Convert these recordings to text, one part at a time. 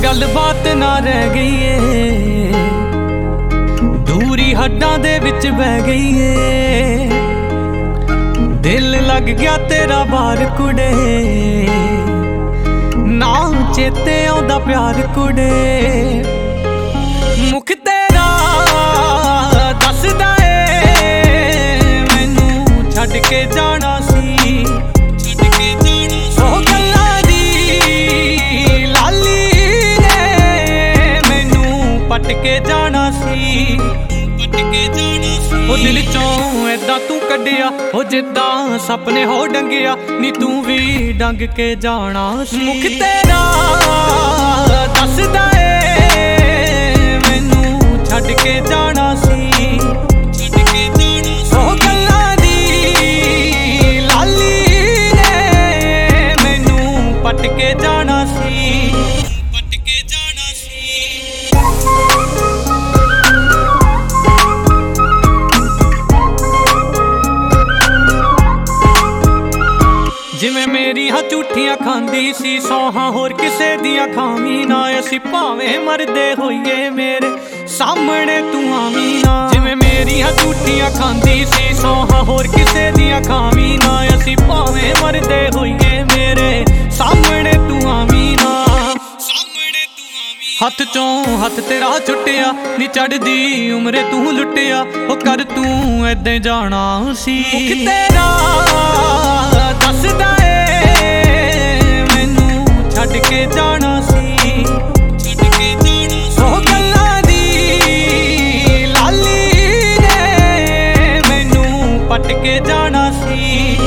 गलबात ना रह गई है, दूरी हड्डां दे विच बह गई है। दिल लग गया तेरा बार कुड़े, ना चेते आउंदा प्यार कुड़े। मुख तेरा दसदा ए मैनू छड्ड के जाना सी, ओ गल्लां दी लाली ने मैनू पट के जाना सी। ओ दिल चों ऐदां तू कड्डिया, ओ जिद्दां सपने हो डंगिया, नी तू भी डंग के जाना सी। मुख तेरा दसदा ए मैनू छड्ड के जाना सी, ओ गल्लां दी लाली ने मैनू पट के जाना सी। जिवें मेरियां झूठियां खांदी सी सौहां होर किसे दियां खावी ना, असी भावें मरदे होइए मेरे सामने तू आवी ना। जिवें मेरियां झूठियां खांदी सी सौहां होर किसे दियां खावी ना, असी भावें मरदे होइए मेरे सामने तू आवी ना। हथ चों हथ तेरा छुट्टिया, नी चढ़दी उमरे तू लुटिया, ओ कर तू ऐदां जाना सी। मुख तेरा दसदा ए मैनू छड्ड के जाना सी, ओ गल्लां दी लाली ने मैनू पट के जाना सी।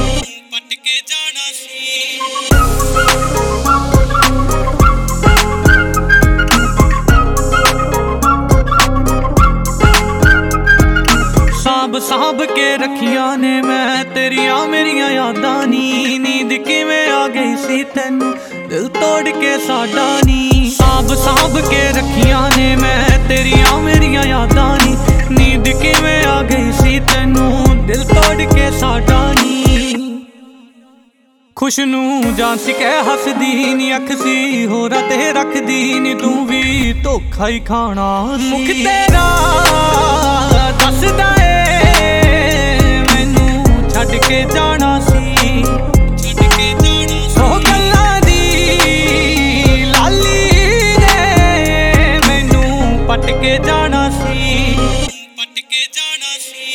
साहब के रखिया ने मैं तेरिया मेरिया यादां नी, नींद किवें आ गई सी तैनू दिल तोड़ के साडा नी। साहब के रखिया ने मैं तेरिया मेरिया यादां नी, नींद किवें आ गई सी तैनू दिल तोड़ के साडा नी। खुश नू जान सी कै हसदी नी, अख सी होरा ते रखदी नी, तू भी धोखा ही खाना। मुख तेरा दसदा छड्ड के जाना सी, ओ गल्लां दी लाली ने मैनू पट के जाना सी।